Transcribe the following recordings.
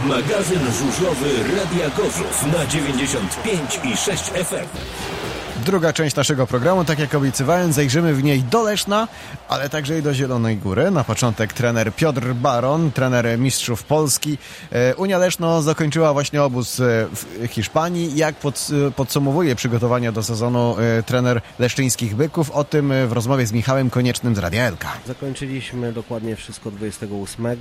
Magazyn żużlowy Radia Gorzów na 95,6 FM. Druga część naszego programu, tak jak obiecywałem, zajrzymy w niej do Leszna, ale także i do Zielonej Góry. Na początek trener Piotr Baron, trener mistrzów Polski. Unia Leszno zakończyła właśnie obóz w Hiszpanii. Jak podsumowuje przygotowania do sezonu trener leszczyńskich Byków? O tym w rozmowie z Michałem Koniecznym z Radia Elka. Zakończyliśmy dokładnie wszystko 28,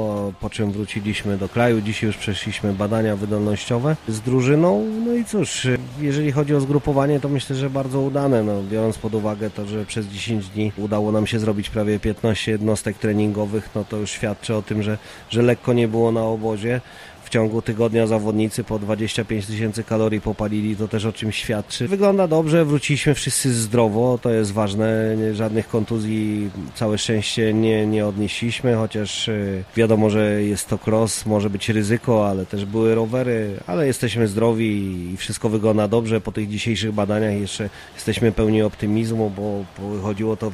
po czym wróciliśmy do kraju. Dzisiaj już przeszliśmy badania wydolnościowe z drużyną. No i cóż, jeżeli chodzi o zgrupowanie, to myślę, że bardzo udane, biorąc pod uwagę to, że przez 10 dni udało nam się zrobić prawie 15 jednostek treningowych, no to już świadczy o tym, że lekko nie było na obozie. W ciągu tygodnia zawodnicy po 25 000 kalorii popalili, to też o czym świadczy. Wygląda dobrze, wróciliśmy wszyscy zdrowo, to jest ważne, żadnych kontuzji, całe szczęście nie odnieśliśmy, chociaż wiadomo, że jest to cross, może być ryzyko, ale też były rowery, ale jesteśmy zdrowi i wszystko wygląda dobrze. Po tych dzisiejszych badaniach jeszcze jesteśmy pełni optymizmu, bo wychodziło to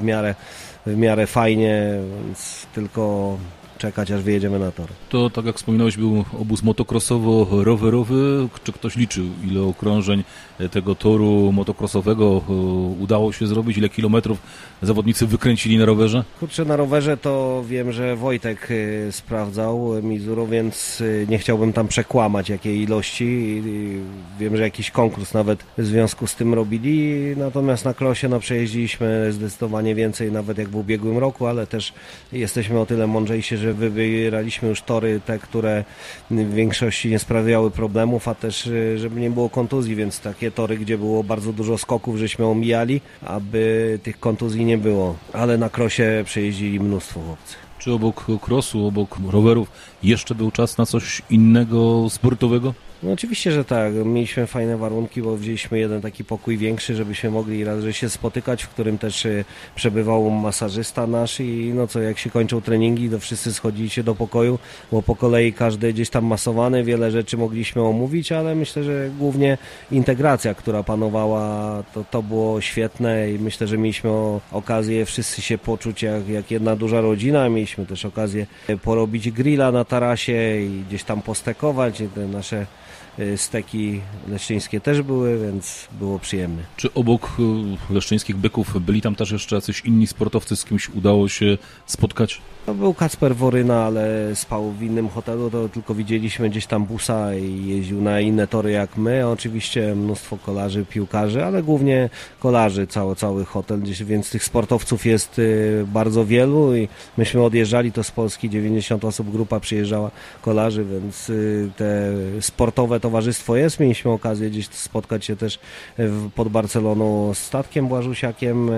w miarę fajnie, więc tylko czekać, aż wyjedziemy na tor. To, tak jak wspominałeś, był obóz motocrossowo-rowerowy. Czy ktoś liczył, ile okrążeń tego toru motocrossowego udało się zrobić? Ile kilometrów zawodnicy wykręcili na rowerze? Kurczę, na rowerze to wiem, że Wojtek sprawdzał Mizuru, więc nie chciałbym tam przekłamać jakiej ilości. Wiem, że jakiś konkurs nawet w związku z tym robili. Natomiast na krosie przejeździliśmy zdecydowanie więcej, nawet jak w ubiegłym roku, ale też jesteśmy o tyle mądrzejsi, że wybieraliśmy już tory te, które w większości nie sprawiały problemów, a też żeby nie było kontuzji, więc takie tory, gdzie było bardzo dużo skoków, żeśmy omijali, aby tych kontuzji nie było. Ale na krosie przejeździli mnóstwo chłopców. Czy obok crossu, obok rowerów jeszcze był czas na coś innego sportowego? No oczywiście, że tak. Mieliśmy fajne warunki, bo wzięliśmy jeden taki pokój większy, żebyśmy mogli raz się spotykać, w którym też przebywał masażysta nasz i jak się kończą treningi, to wszyscy schodzili się do pokoju, bo po kolei każdy gdzieś tam masowany, wiele rzeczy mogliśmy omówić, ale myślę, że głównie integracja, która panowała, to było świetne i myślę, że mieliśmy okazję wszyscy się poczuć jak jedna duża rodzina. Mieliśmy też okazję porobić grilla na tarasie i gdzieś tam postekować. Te nasze steki leszczyńskie też były, więc było przyjemnie. Czy obok leszczyńskich Byków byli tam też jeszcze jacyś inni sportowcy, z kimś udało się spotkać? To był Kacper Woryna, ale spał w innym hotelu, to tylko widzieliśmy gdzieś tam busa i jeździł na inne tory jak my. Oczywiście mnóstwo kolarzy, piłkarzy, ale głównie kolarzy, cały hotel, więc tych sportowców jest bardzo wielu i myśmy odjeżdżali, to z Polski 90 osób, grupa przyjeżdżała kolarzy, więc te sportowe towarzystwo jest. Mieliśmy okazję gdzieś spotkać się też pod Barceloną z Statkiem Błażusiakiem,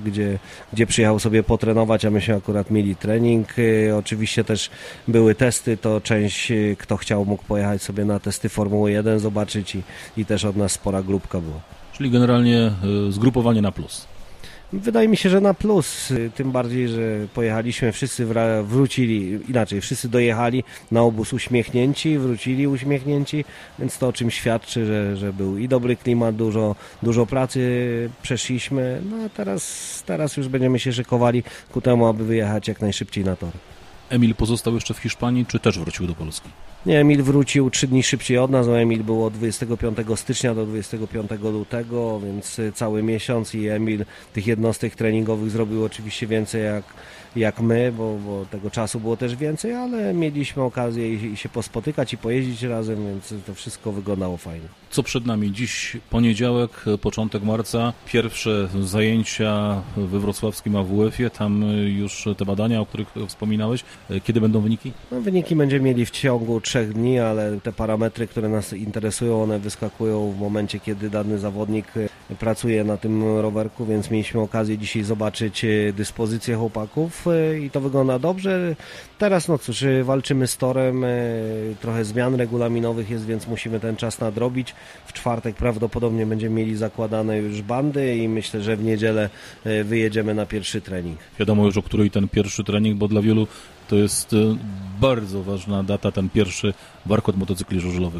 gdzie przyjechał sobie potrenować, a myśmy akurat mieli trening. Oczywiście też były testy, to część, kto chciał, mógł pojechać sobie na testy Formuły 1, zobaczyć i też od nas spora grupka była. Czyli generalnie zgrupowanie na plus. Wydaje mi się, że na plus, tym bardziej, że pojechaliśmy, wszyscy wrócili, inaczej, wszyscy dojechali na obóz uśmiechnięci, wrócili uśmiechnięci, więc to o czym świadczy, że był i dobry klimat, dużo pracy przeszliśmy, a teraz już będziemy się szykowali ku temu, aby wyjechać jak najszybciej na tor. Emil pozostał jeszcze w Hiszpanii, czy też wrócił do Polski? Nie, Emil wrócił 3 dni szybciej od nas, Emil było od 25 stycznia do 25 lutego, więc cały miesiąc i Emil tych jednostek treningowych zrobił oczywiście więcej jak my, bo tego czasu było też więcej, ale mieliśmy okazję i się pospotykać i pojeździć razem, więc to wszystko wyglądało fajnie. Co przed nami? Dziś poniedziałek, początek marca, pierwsze zajęcia we wrocławskim AWF-ie, tam już te badania, o których wspominałeś. Kiedy będą wyniki? Wyniki będziemy mieli w ciągu 3 dni, ale te parametry, które nas interesują, one wyskakują w momencie, kiedy dany zawodnik pracuje na tym rowerku, więc mieliśmy okazję dzisiaj zobaczyć dyspozycję chłopaków i to wygląda dobrze. Teraz walczymy z torem, trochę zmian regulaminowych jest, więc musimy ten czas nadrobić. W czwartek prawdopodobnie będziemy mieli zakładane już bandy i myślę, że w niedzielę wyjedziemy na pierwszy trening. Wiadomo już, o której ten pierwszy trening, bo dla wielu to jest bardzo ważna data, ten pierwszy warkot motocykli żużlowych.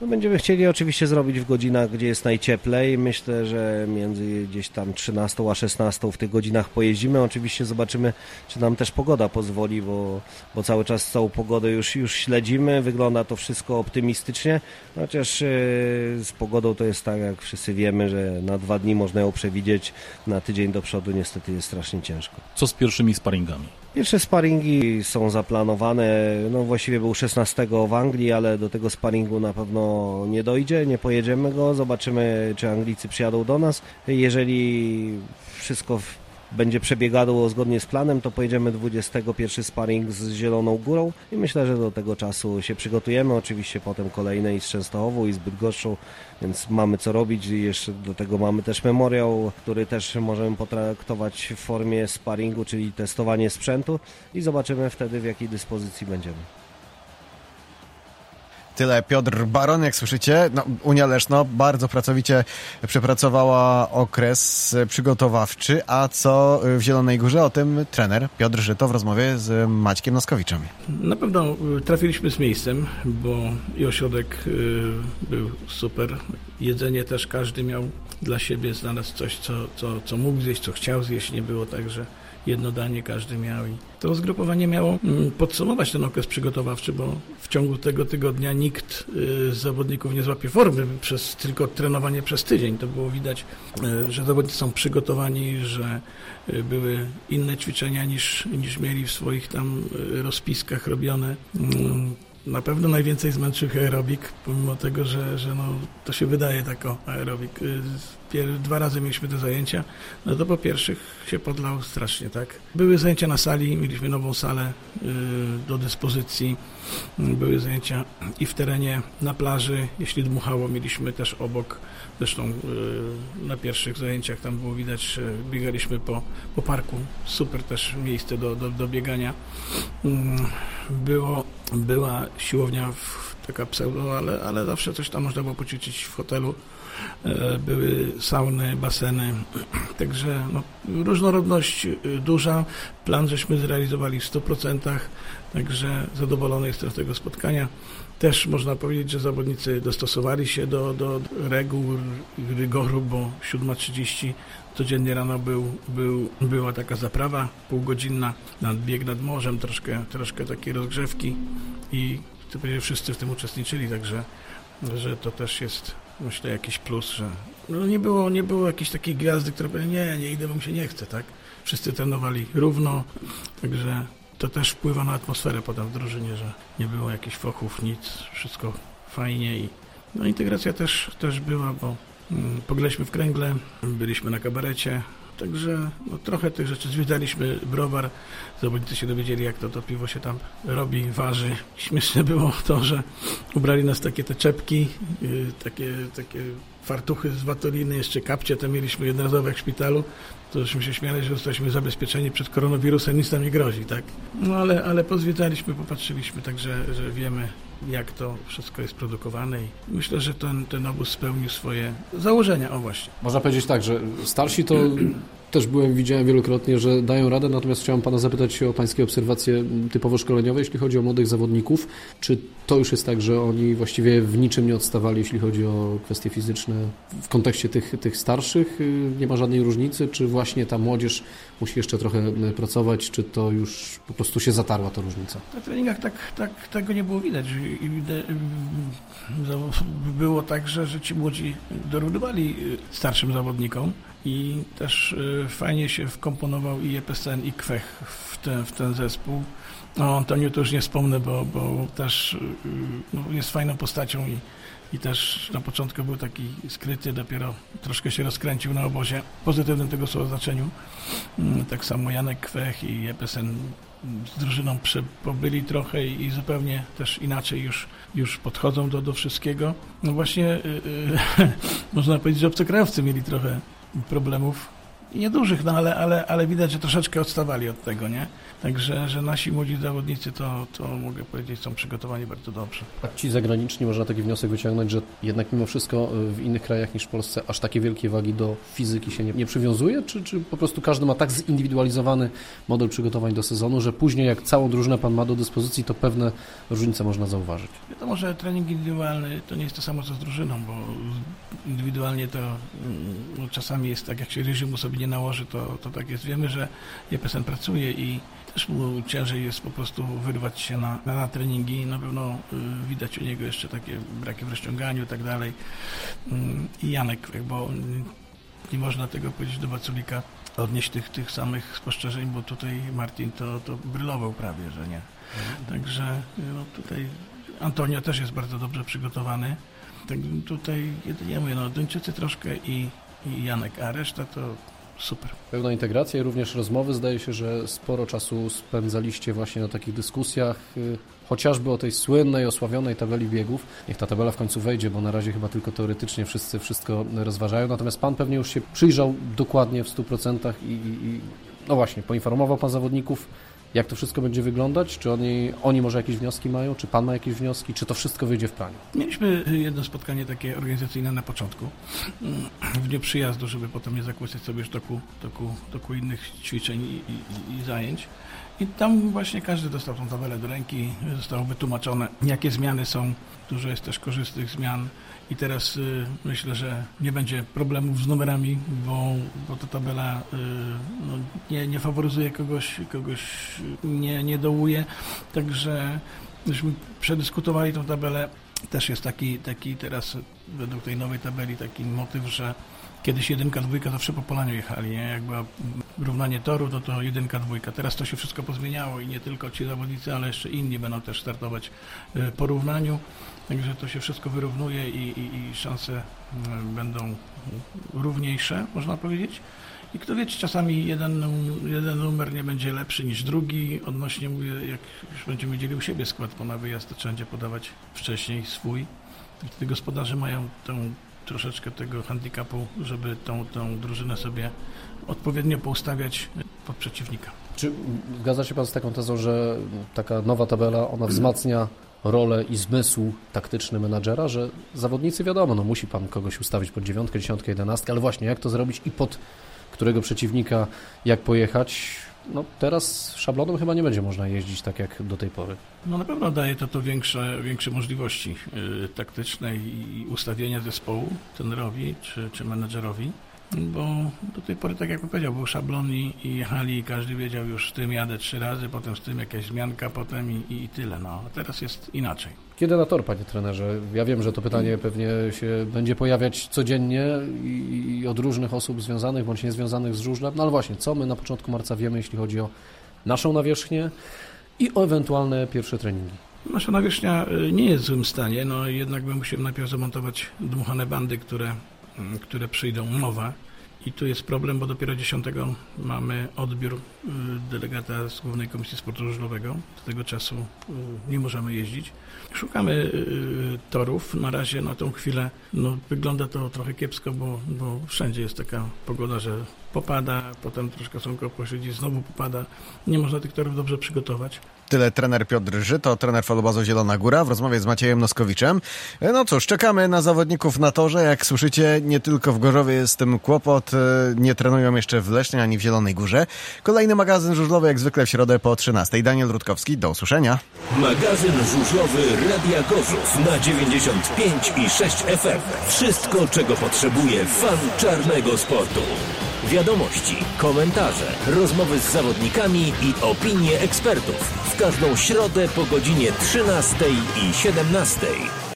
No, będziemy chcieli oczywiście zrobić w godzinach, gdzie jest najcieplej. Myślę, że między gdzieś tam 13 a 16 w tych godzinach pojeździmy. Oczywiście zobaczymy, czy nam też pogoda pozwoli, bo cały czas całą pogodę już śledzimy. Wygląda to wszystko optymistycznie, chociaż z pogodą to jest tak, jak wszyscy wiemy, że na 2 dni można ją przewidzieć, na tydzień do przodu niestety jest strasznie ciężko. Co z pierwszymi sparingami? Pierwsze sparingi są zaplanowane, no właściwie był 16 w Anglii, ale do tego sparingu na pewno nie dojdzie, nie pojedziemy go, zobaczymy, czy Anglicy przyjadą do nas. Jeżeli wszystko będzie przebiegało zgodnie z planem, to pojedziemy 21 sparring z Zieloną Górą i myślę, że do tego czasu się przygotujemy. Oczywiście potem kolejne i z Częstochową i z Bydgoszczą, więc mamy co robić i jeszcze do tego mamy też memoriał, który też możemy potraktować w formie sparingu, czyli testowanie sprzętu i zobaczymy wtedy, w jakiej dyspozycji będziemy. Tyle Piotr Baron, jak słyszycie. No, Unia Leszno bardzo pracowicie przepracowała okres przygotowawczy, a co w Zielonej Górze? O tym trener Piotr Żyto w rozmowie z Maćkiem Noskowiczem. Na pewno trafiliśmy z miejscem, bo i ośrodek był super. Jedzenie też każdy miał dla siebie, znalazł coś, co mógł zjeść, co chciał zjeść. Nie było tak, że jedno danie każdy miał i to zgrupowanie miało podsumować ten okres przygotowawczy, bo w ciągu tego tygodnia nikt z zawodników nie złapie formy przez tylko trenowanie przez tydzień. To było widać, że zawodnicy są przygotowani, że były inne ćwiczenia niż mieli w swoich tam rozpiskach robione. Na pewno najwięcej zmęczył aerobik, pomimo tego, że no, to się wydaje tak o aerobik. 2 razy mieliśmy te zajęcia, no to po pierwszych się podlał strasznie, tak. Były zajęcia na sali, mieliśmy nową salę do dyspozycji, były zajęcia i w terenie, na plaży, jeśli dmuchało, mieliśmy też obok, zresztą na pierwszych zajęciach tam było widać, że biegaliśmy po parku, super też miejsce do biegania. Była siłownia taka pseudo, ale zawsze coś tam można było poćwiczyć w hotelu. Były sauny, baseny, także no, różnorodność duża. Plan żeśmy zrealizowali w 100%, także zadowolony jestem z tego spotkania. Też można powiedzieć, że zawodnicy dostosowali się do reguł, rygoru, bo 7:30 codziennie rano była taka zaprawa półgodzinna, bieg nad morzem, troszkę takiej rozgrzewki i chcę powiedzieć, że wszyscy w tym uczestniczyli, także że to też jest, myślę, jakiś plus, że no nie było jakiejś takiej gwiazdy, która powie, nie idę, bo mi się nie chce, tak? Wszyscy trenowali równo, także to też wpływa na atmosferę potem w drużynie, że nie było jakichś fochów, nic, wszystko fajnie i no, integracja też była, bo poględliśmy w kręgle, byliśmy na kabarecie, także no, trochę tych rzeczy zwiedzaliśmy, browar, zawodnicy się dowiedzieli, jak to piwo się tam robi, waży. Śmieszne było to, że ubrali nas takie te czepki, takie fartuchy z watoliny, jeszcze kapcie te mieliśmy jednorazowe jak w szpitalu, to żeśmy się śmiali, że jesteśmy zabezpieczeni przed koronawirusem, nic nam nie grozi, tak? No ale pozwiedzaliśmy, popatrzyliśmy, także że wiemy, jak to wszystko jest produkowane i myślę, że ten obóz spełnił swoje założenia, o właśnie. Można powiedzieć tak, że starsi to też widziałem wielokrotnie, że dają radę, natomiast chciałem pana zapytać o pańskie obserwacje typowo szkoleniowe, jeśli chodzi o młodych zawodników. Czy to już jest tak, że oni właściwie w niczym nie odstawali, jeśli chodzi o kwestie fizyczne w kontekście tych starszych? Nie ma żadnej różnicy? Czy właśnie ta młodzież musi jeszcze trochę pracować? Czy to już po prostu się zatarła ta różnica? Na treningach tego nie było widać. Było tak, że ci młodzi dorównywali starszym zawodnikom. I też fajnie się wkomponował i Epesen, i Kwech w ten zespół. O Antoniu to już nie wspomnę, bo też jest fajną postacią i też na początku był taki skryty, dopiero troszkę się rozkręcił na obozie, w pozytywnym tego słowa znaczeniu. Tak samo Janek Kwech i Epesen z drużyną pobyli trochę i zupełnie też inaczej już podchodzą do wszystkiego. No właśnie można powiedzieć, że obcokrajowcy mieli trochę problemów niedużych, no ale widać, że troszeczkę odstawali od tego, nie? Także, że nasi młodzi zawodnicy to mogę powiedzieć, są przygotowani bardzo dobrze. A ci zagraniczni, można taki wniosek wyciągnąć, że jednak mimo wszystko w innych krajach niż w Polsce aż takie wielkie wagi do fizyki się nie przywiązuje? Czy po prostu każdy ma tak zindywidualizowany model przygotowań do sezonu, że później jak całą drużynę pan ma do dyspozycji, to pewne różnice można zauważyć? Wiadomo, że trening indywidualny to nie jest to samo co z drużyną, bo indywidualnie to czasami jest tak, jak się reżimu sobie nie nałoży, to tak jest. Wiemy, że JPSN pracuje i też mu ciężej jest po prostu wyrwać się na treningi. Na pewno widać u niego jeszcze takie braki w rozciąganiu i tak dalej. I Janek, bo nie można tego powiedzieć do Waculika, odnieść tych samych spostrzeżeń, bo tutaj Martin to brylował prawie, że nie. Także tutaj Antonio też jest bardzo dobrze przygotowany. Tak tutaj, ja mówię, Duńczycy troszkę i Janek, a reszta to super. Pełna integracja i również rozmowy. Zdaje się, że sporo czasu spędzaliście właśnie na takich dyskusjach, chociażby o tej słynnej, osławionej tabeli biegów. Niech ta tabela w końcu wejdzie, bo na razie chyba tylko teoretycznie wszyscy wszystko rozważają. Natomiast pan pewnie już się przyjrzał dokładnie w 100% i no właśnie, poinformował pan zawodników, jak to wszystko będzie wyglądać? Czy oni może jakieś wnioski mają? Czy pan ma jakieś wnioski? Czy to wszystko wyjdzie w praniu? Mieliśmy jedno spotkanie takie organizacyjne na początku, w dniu przyjazdu, żeby potem nie zakłócać sobie już toku innych ćwiczeń i zajęć. I tam właśnie każdy dostał tą tabelę do ręki, zostało wytłumaczone, jakie zmiany są. Dużo jest też korzystnych zmian. I teraz myślę, że nie będzie problemów z numerami, bo ta tabela nie faworyzuje kogoś nie dołuje. Także myśmy przedyskutowali tą tabelę. Też jest taki teraz według tej nowej tabeli taki motyw, że kiedyś 1, 2 zawsze po Polaniu jechali, nie? Jak było równanie toru, to 1, 2. Teraz to się wszystko pozmieniało i nie tylko ci zawodnicy, ale jeszcze inni będą też startować po równaniu. Także to się wszystko wyrównuje i szanse będą równiejsze, można powiedzieć. I kto wie, czy czasami jeden numer nie będzie lepszy niż drugi. Odnośnie, mówię, jak już będziemy mieli u siebie skład, bo na wyjazd to trzeba będzie podawać wcześniej swój. Wtedy gospodarze mają troszeczkę tego handicapu, żeby tą drużynę sobie odpowiednio poustawiać pod przeciwnika. Czy zgadza się pan z taką tezą, że taka nowa tabela, ona wzmacnia rolę i zmysł taktyczny menadżera, że zawodnicy wiadomo, musi pan kogoś ustawić pod 9, 10, 11, ale właśnie jak to zrobić i pod którego przeciwnika jak pojechać? Teraz szablonem chyba nie będzie można jeździć tak jak do tej pory. Na pewno daje to większe możliwości taktyczne i ustawienia zespołu trenerowi czy menedżerowi, bo do tej pory, tak jak powiedział, był szablon i jechali i każdy wiedział, już z tym jadę 3 razy, potem z tym jakaś zmianka, potem i tyle. A teraz jest inaczej. Kiedy na tor, panie trenerze? Ja wiem, że to pytanie pewnie się będzie pojawiać codziennie i od różnych osób związanych bądź niezwiązanych z żużlem, ale właśnie, co my na początku marca wiemy, jeśli chodzi o naszą nawierzchnię i o ewentualne pierwsze treningi? Nasza nawierzchnia nie jest w złym stanie, jednak bym musiał najpierw zamontować dmuchane bandy, które przyjdą nowe. I tu jest problem, bo dopiero 10 mamy odbiór delegata z Głównej Komisji Sportu Żużlowego. Do tego czasu nie możemy jeździć. Szukamy torów. Na razie na tą chwilę wygląda to trochę kiepsko, bo wszędzie jest taka pogoda, że popada, potem troszkę słonko posiedzi, znowu popada. Nie można tych torów dobrze przygotować. Tyle trener Piotr Żyto, trener Falubazu Zielona Góra w rozmowie z Maciejem Noskowiczem. No cóż, czekamy na zawodników na torze. Jak słyszycie, nie tylko w Gorzowie jest z tym kłopot. Nie trenują jeszcze w Lesznie ani w Zielonej Górze. Kolejny magazyn żużlowy jak zwykle w środę po 13:00. Daniel Rutkowski, do usłyszenia. Magazyn żużlowy Radia Gorzów na 95,6 FM. Wszystko, czego potrzebuje fan czarnego sportu. Wiadomości, komentarze, rozmowy z zawodnikami i opinie ekspertów. W każdą środę po godzinie 13:00 i 17:00.